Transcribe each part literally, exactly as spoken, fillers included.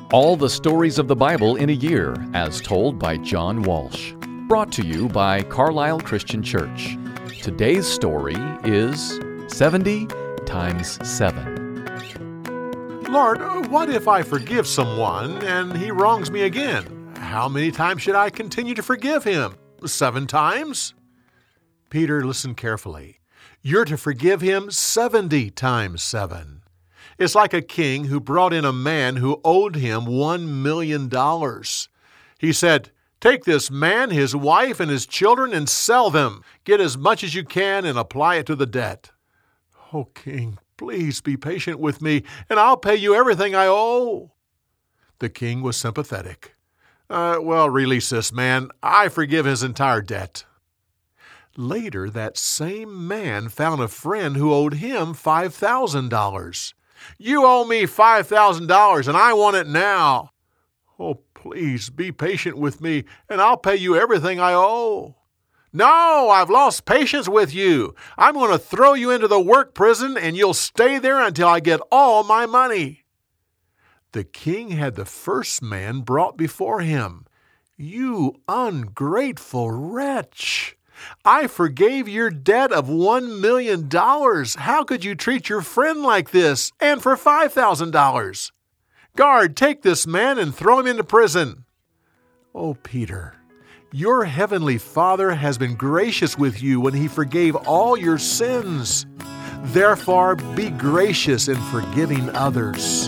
All the stories of the Bible in a year, as told by John Walsh. Brought to you by Carlisle Christian Church. Today's story is seventy times seven. Lord, what if I forgive someone and he wrongs me again? How many times should I continue to forgive him? Seven times? Peter, listen carefully. You're to forgive him seventy times seven. It's like a king who brought in a man who owed him one million dollars. He said, "Take this man, his wife, and his children and sell them. Get as much as you can and apply it to the debt." "Oh, king, please be patient with me, and I'll pay you everything I owe." The king was sympathetic. Uh, well, release this man. I forgive his entire debt." Later, that same man found a friend who owed him five thousand dollars. "You owe me five thousand dollars, and I want it now." "Oh, please be patient with me, and I'll pay you everything I owe." "No, I've lost patience with you. I'm going to throw you into the work prison, and you'll stay there until I get all my money." The king had the first man brought before him. "You ungrateful wretch! I forgave your debt of one million dollars. How could you treat your friend like this, and for five thousand dollars? Guard, take this man and throw him into prison." "Oh, Peter, your heavenly Father has been gracious with you when he forgave all your sins. Therefore, be gracious in forgiving others."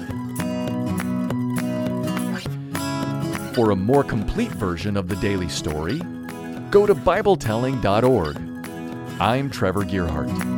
For a more complete version of the daily story, go to Bible telling dot org. I'm Trevor Gearhart.